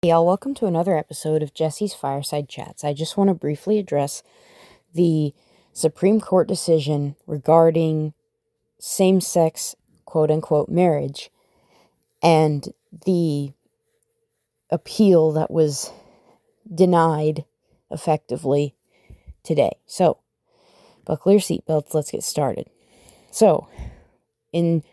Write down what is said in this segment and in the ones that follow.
Hey y'all, welcome to another episode of Jesse's Fireside Chats. I just want to briefly address the Supreme Court decision regarding same-sex quote-unquote marriage and the appeal that was denied effectively today. So, buckle your seatbelts, let's get started. So, in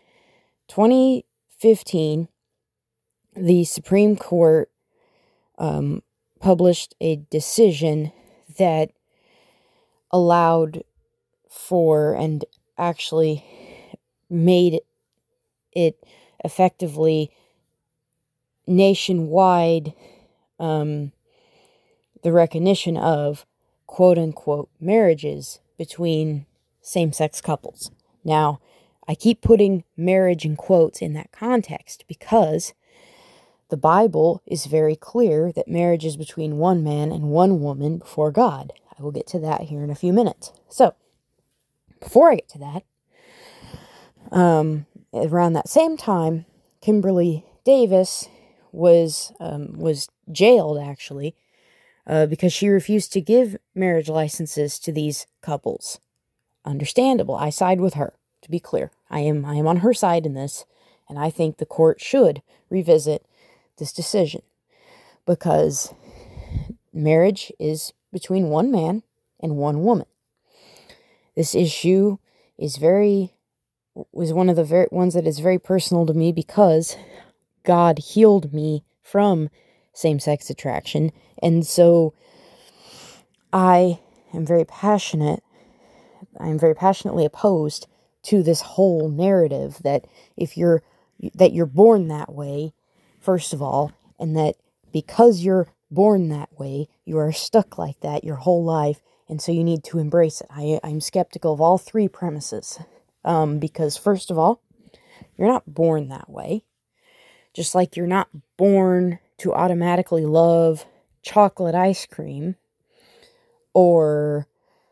2015, the Supreme Court published a decision that allowed for and actually made it effectively nationwide the recognition of quote-unquote marriages between same-sex couples. Now, I keep putting marriage in quotes in that context because the Bible is very clear that marriage is between one man and one woman before God. I will get to that here in a few minutes. So, before I get to that, around that same time, Kimberly Davis was jailed, actually, because she refused to give marriage licenses to these couples. Understandable. I side with her, to be clear. I am on her side in this, and I think the court should revisit this decision because marriage is between one man and one woman. This issue was one of the ones that is very personal to me because God healed me from same-sex attraction, and so I am very passionately opposed to this whole narrative that you're born that way, first of all, and that because you're born that way, you are stuck like that your whole life, and so you need to embrace it. I'm skeptical of all three premises, because first of all, you're not born that way. Just like you're not born to automatically love chocolate ice cream or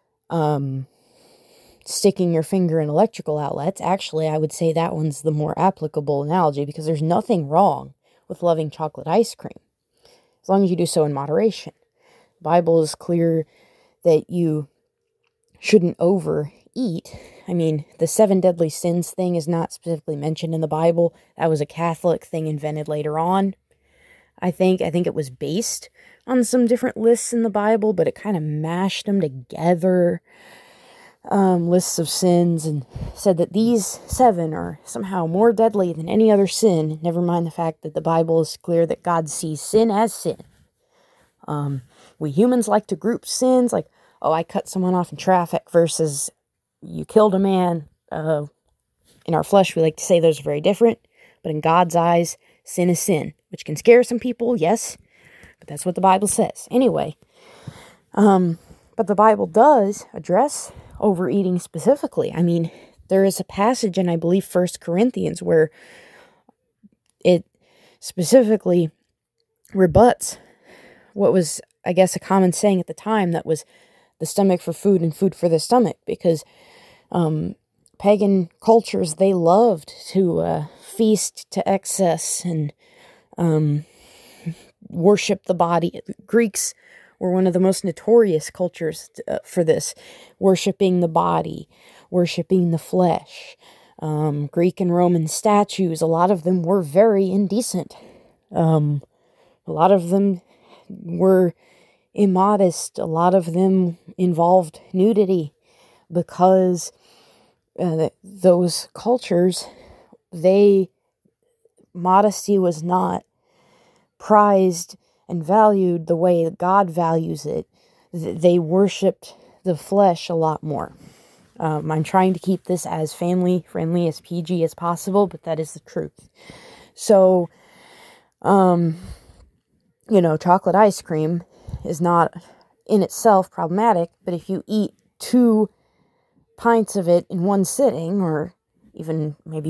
sticking your finger in electrical outlets. Actually, I would say that one's the more applicable analogy because there's nothing wrong with loving chocolate ice cream, as long as you do so in moderation. The Bible is clear that you shouldn't overeat. I mean, the 7 deadly sins thing is not specifically mentioned in the Bible. That was a Catholic thing invented later on. I think it was based on some different lists in the Bible, but it kind of mashed them together, lists of sins, and said that these 7 are somehow more deadly than any other sin, never mind the fact that the Bible is clear that God sees sin as sin. We humans like to group sins, like, oh, I cut someone off in traffic versus you killed a man. In our flesh, we like to say those are very different, but in God's eyes, sin is sin, which can scare some people, yes, but that's what the Bible says. Anyway, but the Bible does address overeating specifically. I mean, there is a passage in, I believe, 1 Corinthians where it specifically rebuts what was, I guess, a common saying at the time, that was the stomach for food and food for the stomach, because pagan cultures, they loved to feast to excess and worship the body. Greeks were one of the most notorious cultures for this, worshiping the body, worshiping the flesh. Greek and Roman statues, a lot of them were very indecent. A lot of them were immodest. A lot of them involved nudity because those cultures, modesty was not prized and valued the way that God values it. They worshipped the flesh a lot more. I'm trying to keep this as family-friendly, as PG as possible, but that is the truth. So, chocolate ice cream is not in itself problematic, but if you eat 2 pints of it in one sitting, or even maybe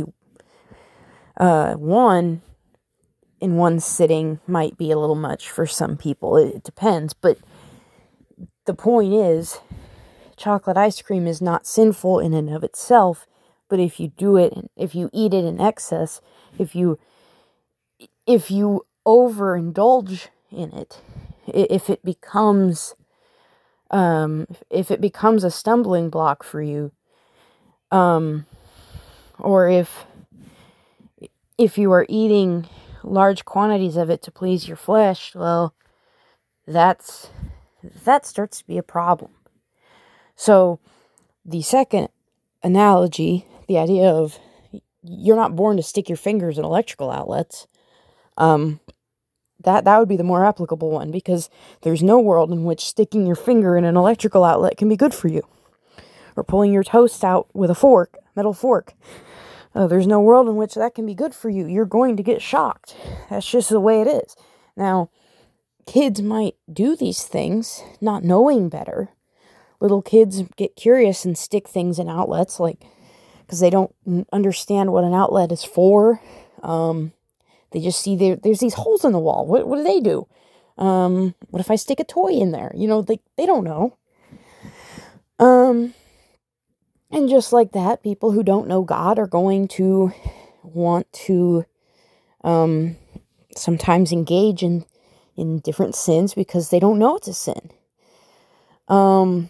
1 in one sitting, might be a little much for some people. It depends, but the point is, chocolate ice cream is not sinful in and of itself, but if you eat it in excess, if you overindulge in it. If it becomes a stumbling block for you, or if you are eating large quantities of it to please your flesh, well, that starts to be a problem. So the second analogy, the idea of you're not born to stick your fingers in electrical outlets, that would be the more applicable one, because there's no world in which sticking your finger in an electrical outlet can be good for you. Or pulling your toast out with a metal fork. There's no world in which that can be good for you. You're going to get shocked. That's just the way it is. Now, kids might do these things not knowing better. Little kids get curious and stick things in outlets, because they don't understand what an outlet is for. They just see there's these holes in the wall. What do they do? What if I stick a toy in there? They don't know. And just like that, people who don't know God are going to want to sometimes engage in different sins because they don't know it's a sin. And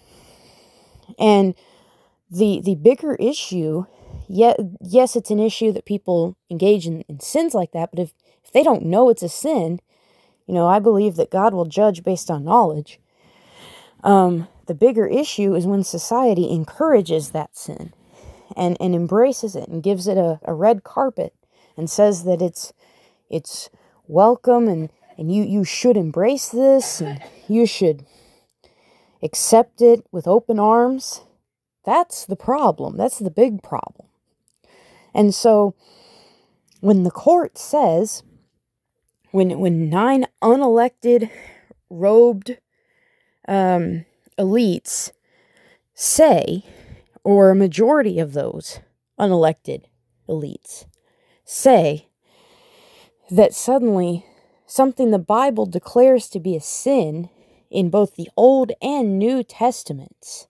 the bigger issue, yes, it's an issue that people engage in sins like that, but if they don't know it's a sin, I believe that God will judge based on knowledge. The bigger issue is when society encourages that sin and embraces it and gives it a red carpet and says that it's welcome and you should embrace this and you should accept it with open arms. That's the problem. That's the big problem. And so when the court says, when 9 unelected, robed elites say, or a majority of those unelected elites say, that suddenly something the Bible declares to be a sin in both the Old and New Testaments,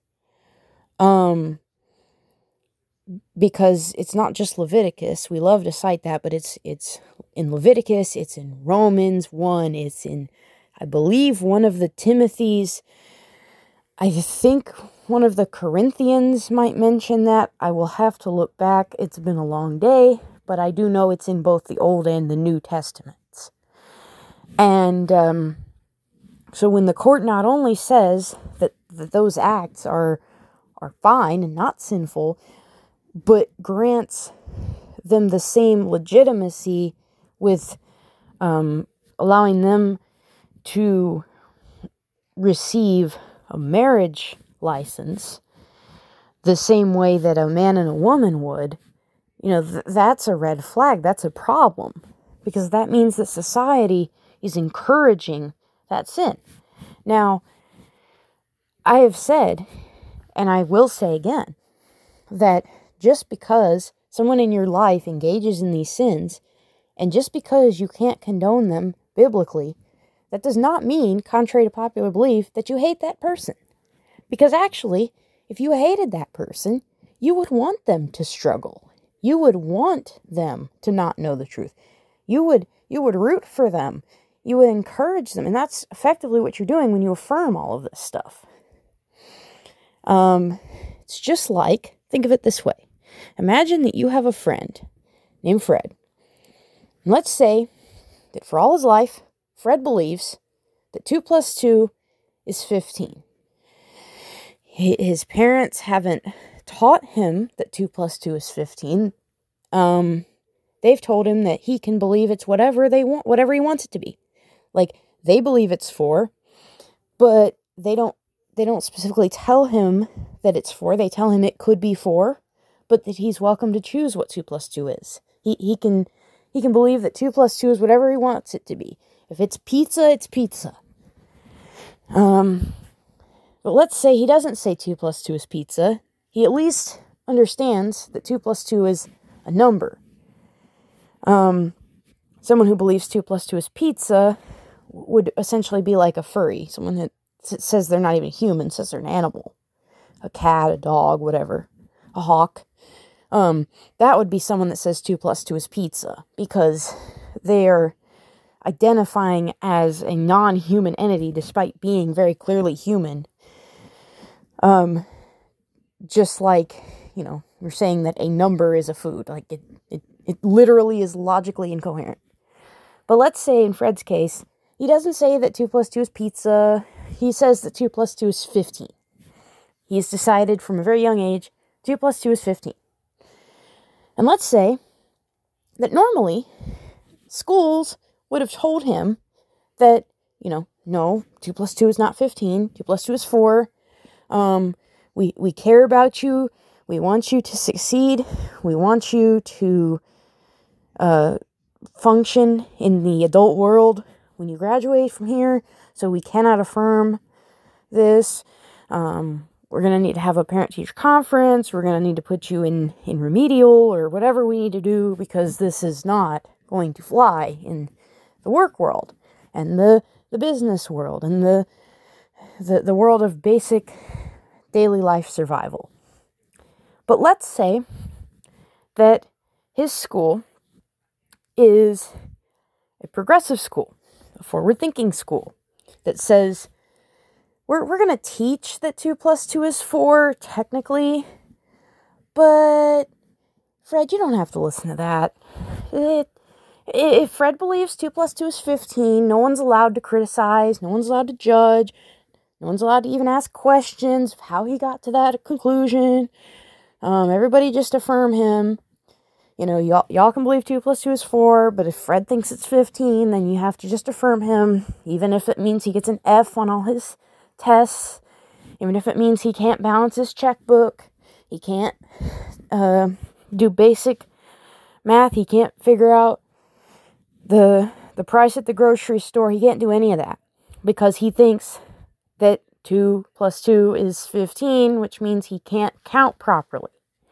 because it's not just Leviticus. We love to cite that, but it's in Leviticus, it's in Romans 1, it's in, I believe, one of the Timothys. I think one of the Corinthians might mention that. I will have to look back. It's been a long day, but I do know it's in both the Old and the New Testaments. And so when the court not only says that those acts are fine and not sinful, but grants them the same legitimacy with allowing them to receive a marriage license the same way that a man and a woman would, that's a red flag. That's a problem, because that means that society is encouraging that sin. Now, I have said, and I will say again, that just because someone in your life engages in these sins, and just because you can't condone them biblically, that does not mean, contrary to popular belief, that you hate that person. Because actually, if you hated that person, you would want them to struggle. You would want them to not know the truth. You would root for them. You would encourage them. And that's effectively what you're doing when you affirm all of this stuff. It's just like, think of it this way. Imagine that you have a friend named Fred. And let's say that for all his life, Fred believes that 2 plus 2 is 15. His parents haven't taught him that 2 plus 2 is 15. They've told him that he can believe it's whatever they want, whatever he wants it to be. Like, they believe it's 4, but they don't specifically tell him that it's 4. They tell him it could be 4, but that he's welcome to choose what 2 plus 2 is. He can believe that 2 plus 2 is whatever he wants it to be. If it's pizza, it's pizza. But let's say he doesn't say 2 plus 2 is pizza. He at least understands that 2 plus 2 is a number. Someone who believes 2 plus 2 is pizza would essentially be like a furry. Someone that says they're not even human, says they're an animal. A cat, a dog, whatever. A hawk. That would be someone that says 2 plus 2 is pizza, because they're identifying as a non-human entity despite being very clearly human. Just like, you're saying that a number is a food. Like, it literally is logically incoherent. But let's say in Fred's case, he doesn't say that 2 plus 2 is pizza. He says that 2 plus 2 is 15. He's decided from a very young age, 2 plus 2 is 15. And let's say that normally schools would have told him that, no, 2 plus 2 is not 15. 2 plus 2 is 4. We care about you. We want you to succeed. We want you to function in the adult world when you graduate from here. So we cannot affirm this. We're going to need to have a parent-teacher conference. We're going to need to put you in remedial or whatever we need to do, because this is not going to fly in the work world and the business world and the world of basic daily life survival. But let's say that his school is a progressive school, a forward-thinking school that says, we're going to teach that 2 plus 2 is 4, technically, but Fred, you don't have to listen to that. If Fred believes 2 plus 2 is 15, no one's allowed to criticize, no one's allowed to judge, no one's allowed to even ask questions of how he got to that conclusion. Everybody just affirm him. Y'all can believe 2 plus 2 is 4, but if Fred thinks it's 15, then you have to just affirm him, even if it means he gets an F on all his tests, even if it means he can't balance his checkbook, he can't do basic math, he can't figure out the price at the grocery store, he can't do any of that, because he thinks that 2 plus 2 is 15, which means he can't count properly.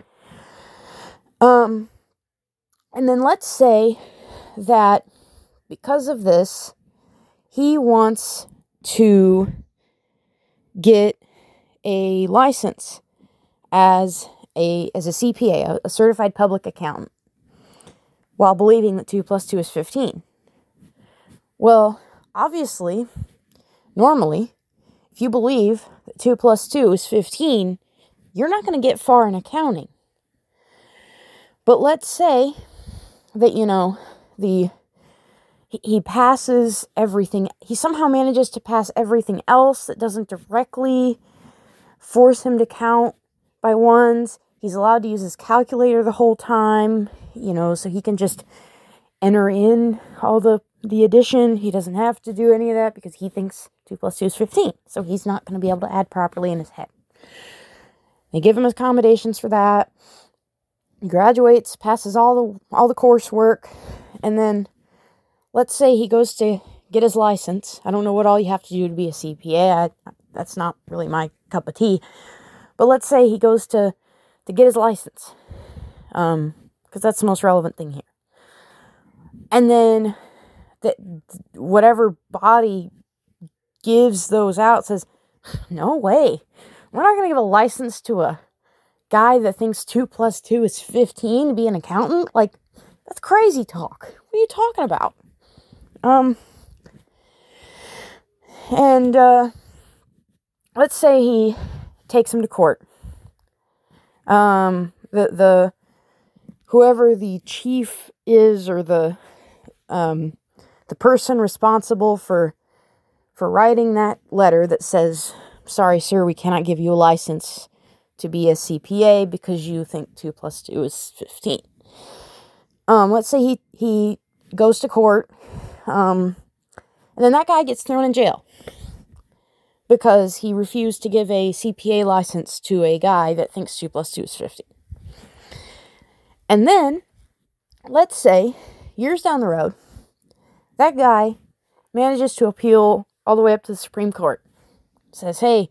And then let's say that because of this, he wants to get a license as a CPA, a certified public accountant, while believing that 2 plus 2 is 15. Well, obviously, normally, if you believe that 2 plus 2 is 15, you're not going to get far in accounting. But let's say that, he passes everything. He somehow manages to pass everything else that doesn't directly force him to count by ones. He's allowed to use his calculator the whole time, so he can just enter in all the addition. He doesn't have to do any of that because he thinks 2 plus 2 is 15. So he's not going to be able to add properly in his head. They give him accommodations for that. He graduates, passes all the coursework, and then let's say he goes to get his license. I don't know what all you have to do to be a CPA. That's not really my cup of tea. But let's say he goes to get his license, because that's the most relevant thing here. And then whatever body gives those out says, no way, we're not going to give a license to a guy that thinks 2 plus 2 is 15 to be an accountant. Like, that's crazy talk. What are you talking about? Let's say he takes him to court. The whoever the chief is, or the person responsible for writing that letter that says, sorry, sir, we cannot give you a license to be a CPA because you think 2 plus 2 is 15. Let's say he goes to court, and then that guy gets thrown in jail because he refused to give a CPA license to a guy that thinks 2 plus 2 is 15. And then, let's say, years down the road, that guy manages to appeal all the way up to the Supreme Court. Says, hey,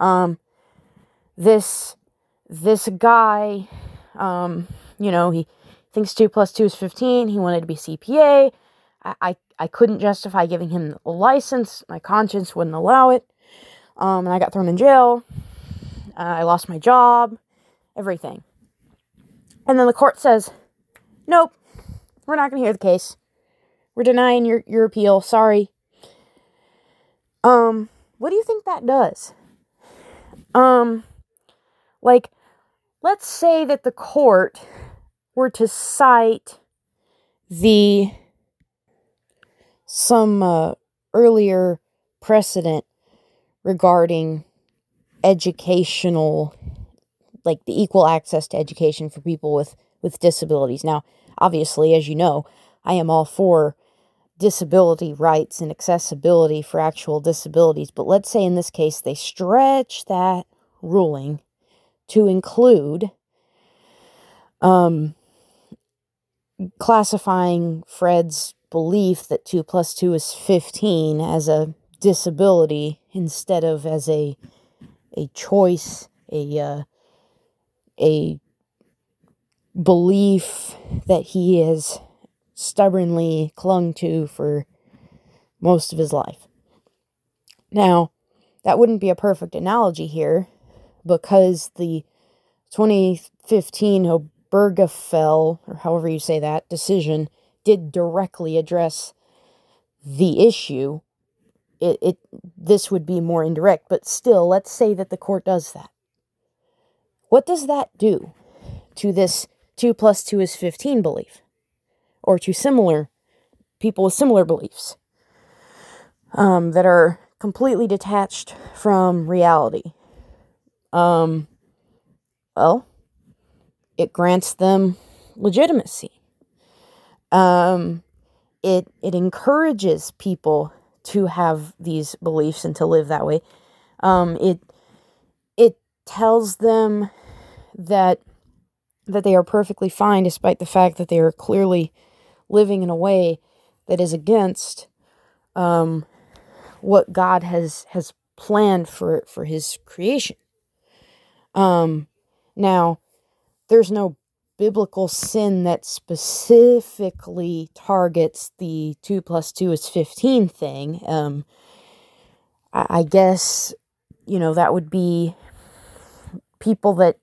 this guy, he thinks 2 plus 2 is 15. He wanted to be CPA. I couldn't justify giving him a license. My conscience wouldn't allow it. And I got thrown in jail. I lost my job. Everything. And then the court says, nope, we're not going to hear the case. We're denying your appeal. Sorry. What do you think that does? Like, let's say that the court were to cite some earlier precedent regarding educational, like the equal access to education for people with disabilities. Now, obviously, as you know, I am all for disability rights and accessibility for actual disabilities, but let's say in this case they stretch that ruling to include classifying Fred's belief that 2 plus 2 is 15 as a disability instead of as a choice, a belief that he has stubbornly clung to for most of his life. Now, that wouldn't be a perfect analogy here because the 2015 Obergefell, or however you say that, decision did directly address the issue. This would be more indirect, but still, let's say that the court does that. What does that do to this 2 plus 2 is 15 belief? Or to similar people with similar beliefs that are completely detached from reality? Well, it grants them legitimacy. It encourages people to have these beliefs and to live that way. It tells them that they are perfectly fine, despite the fact that they are clearly living in a way that is against what God has planned for his creation. Now, there's no biblical sin that specifically targets the 2 plus 2 is 15 thing. I guess, that would be people that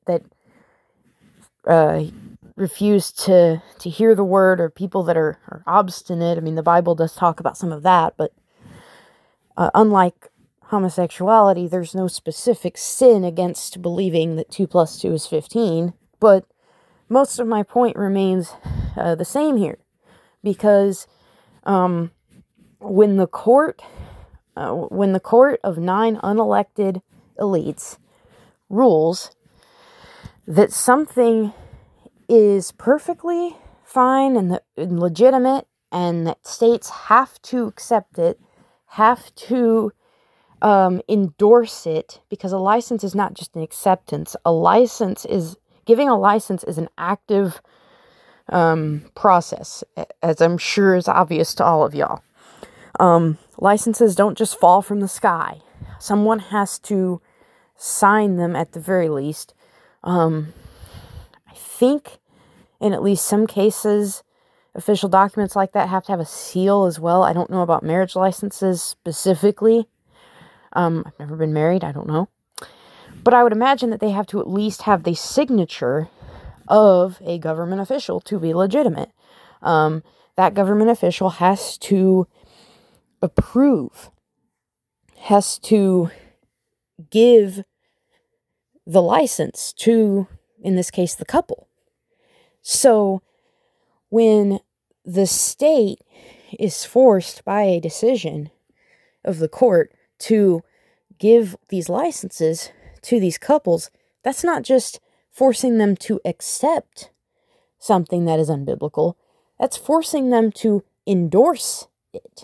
refuse to hear the word, or people that are obstinate. I mean, the Bible does talk about some of that, but unlike homosexuality, there's no specific sin against believing that 2 plus 2 is 15, but most of my point remains the same here, because when the court of 9 unelected elites rules that something is perfectly fine and legitimate, and that states have to accept it, have to endorse it, because a license is not just an acceptance. Giving a license is an active process, as I'm sure is obvious to all of y'all. Licenses don't just fall from the sky. Someone has to sign them at the very least. I think in at least some cases, official documents like that have to have a seal as well. I don't know about marriage licenses specifically. I've never been married. I don't know. But I would imagine that they have to at least have the signature of a government official to be legitimate. That government official has to approve, has to give the license to, in this case, the couple. So when the state is forced by a decision of the court to give these licenses to these couples, that's not just forcing them to accept something that is unbiblical. That's forcing them to endorse it.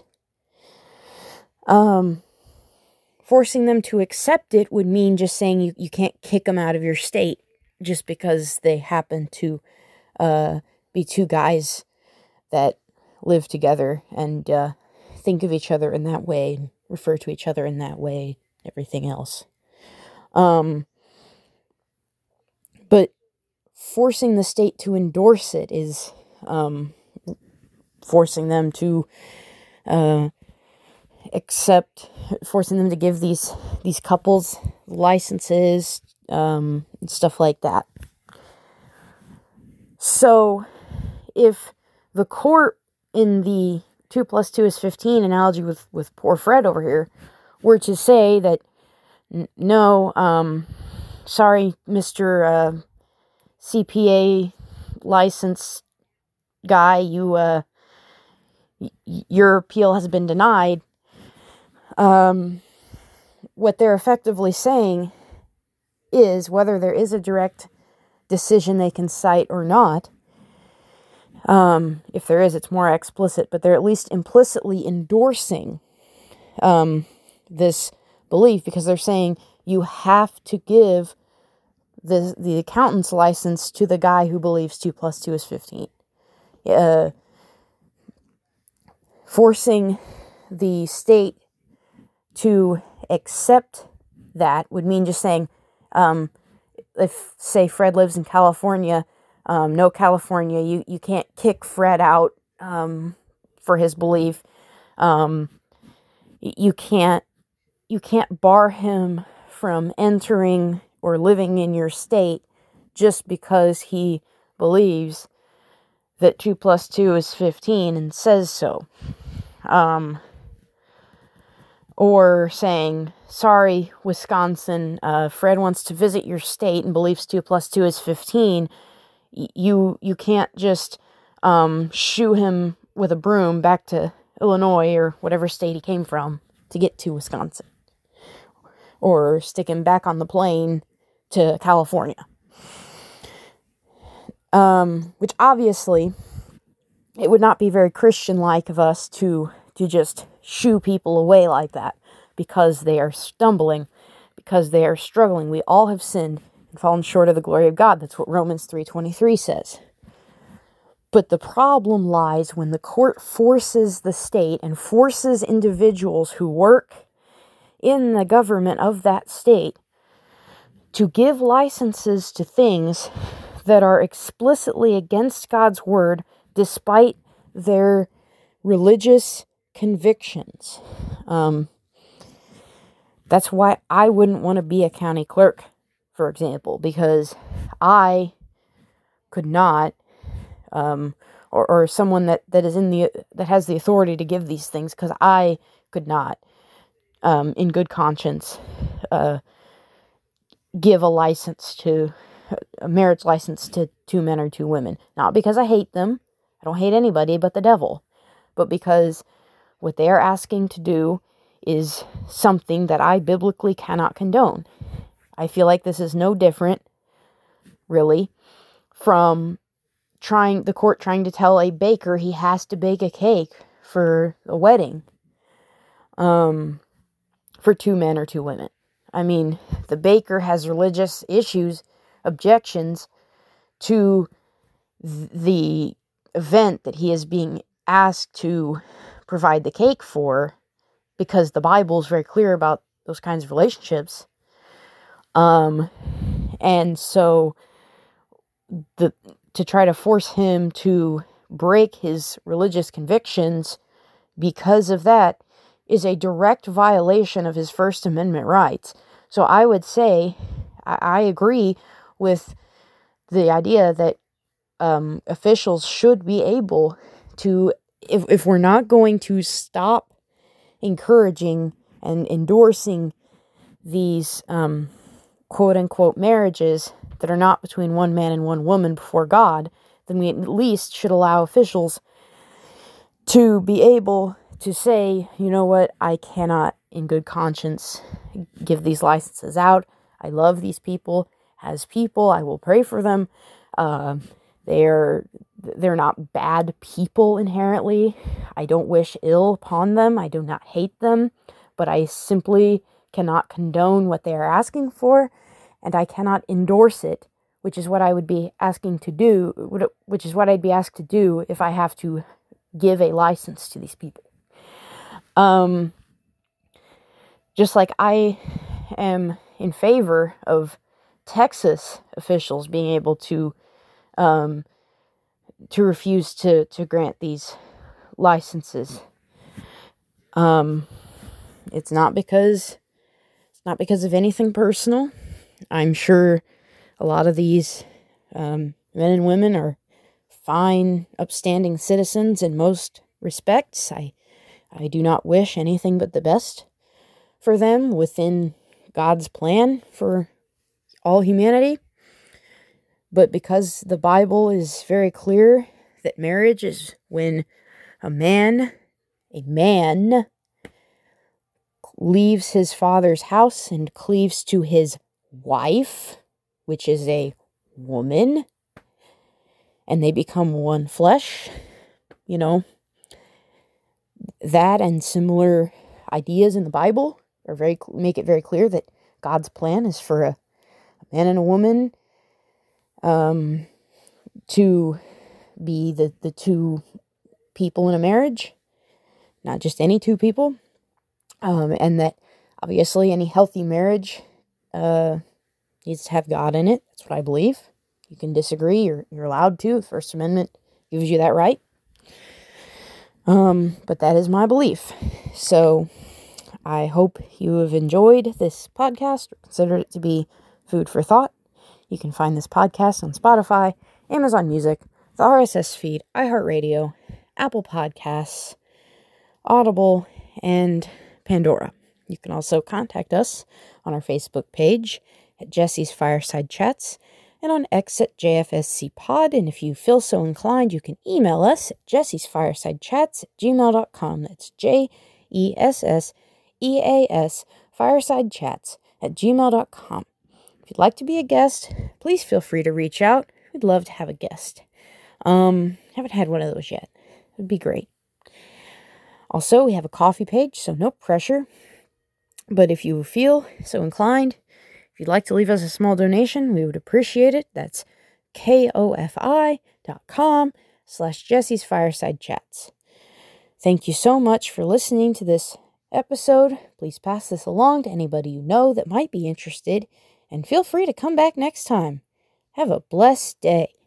Forcing them to accept it would mean just saying you can't kick them out of your state just because they happen to be two guys that live together and think of each other in that way, refer to each other in that way, everything else. But forcing the state to endorse it is forcing them to forcing them to give these couples licenses, stuff like that. So if the court in the 2 plus 2 is 15 analogy with poor Fred over here were to say that, no, sorry, Mr. CPA license guy, your appeal has been denied, what they're effectively saying is, whether there is a direct decision they can cite or not, if there is, it's more explicit, but they're at least implicitly endorsing this belief, because they're saying you have to give the accountant's license to the guy who believes 2 plus 2 is 15. Forcing the state to accept that would mean just saying, if, say, Fred lives in California, no, California, you can't kick Fred out for his belief. You can't bar him from entering or living in your state just because he believes that 2 plus 2 is 15 and says so. Or saying, sorry, Wisconsin, Fred wants to visit your state and believes 2 plus 2 is 15. You can't just shoo him with a broom back to Illinois or whatever state he came from to get to Wisconsin. Or stick him back on the plane to California. Which obviously, it would not be very Christian-like of us to just shoo people away like that because they are stumbling, because they are struggling. We all have sinned and fallen short of the glory of God. That's what Romans 3:23 says. But the problem lies when the court forces the state and forces individuals who work in the government of that state to give licenses to things that are explicitly against God's word despite their religious convictions. That's why I wouldn't want to be a county clerk, for example, because I could not, or someone that is that has the authority to give these things, because I could not, in good conscience, give a marriage license to 2 men or 2 women. Not because I hate them. I don't hate anybody but the devil. But because what they are asking to do is something that I biblically cannot condone. I feel like this is no different, really, from the court trying to tell a baker he has to bake a cake for a wedding for 2 men or 2 women. I mean, the baker has religious issues, objections to the event that he is being asked to provide the cake for, because the Bible is very clear about those kinds of relationships. And so to try to force him to break his religious convictions because of that is a direct violation of his First Amendment rights. So I would say I agree with the idea that officials should be able to, if we're not going to stop encouraging and endorsing these quote-unquote marriages that are not between 1 man and 1 woman before God, then we at least should allow officials to be able to say, you know what, I cannot in good conscience give these licenses out. I love these people. As people, I will pray for them. They're not bad people inherently. I don't wish ill upon them. I do not hate them, but I simply cannot condone what they are asking for, and I cannot endorse it, which is what I would be asking to do, which is what I'd be asked to do if I have to give a license to these people. Just like I am in favor of Texas officials being able to refuse to grant these licenses. It's not because of anything personal. I'm sure a lot of these men and women are fine, upstanding citizens in most respects. I do not wish anything but the best for them within God's plan for all humanity. But because the Bible is very clear that marriage is when a man leaves his father's house and cleaves to his wife, which is a woman, and they become one flesh, that and similar ideas in the Bible make it very clear that God's plan is for a man and a woman to be the two people in a marriage, not just any two people, and that obviously any healthy marriage needs to have God in it. That's what I believe. You can disagree, you're allowed to. The First Amendment gives you that right. But that is my belief. So I hope you have enjoyed this podcast or consider it to be food for thought. You can find this podcast on Spotify, Amazon Music, the RSS feed, iHeartRadio, Apple Podcasts, Audible, and Pandora. You can also contact us on our Facebook page at Jesse's Fireside Chats and on X at JFSC Pod. And if you feel so inclined, you can email us at jessesfiresidechats@gmail.com. That's JESSEAS firesidechats@gmail.com. If you'd like to be a guest, please feel free to reach out. We'd love to have a guest. Haven't had one of those yet. It would be great. Also, we have a coffee page, so no pressure. But if you feel so inclined, if you'd like to leave us a small donation, we would appreciate it. That's kofi.com/Jesse's Fireside Chats. Thank you so much for listening to this episode. Please pass this along to anybody you know that might be interested, and feel free to come back next time. Have a blessed day.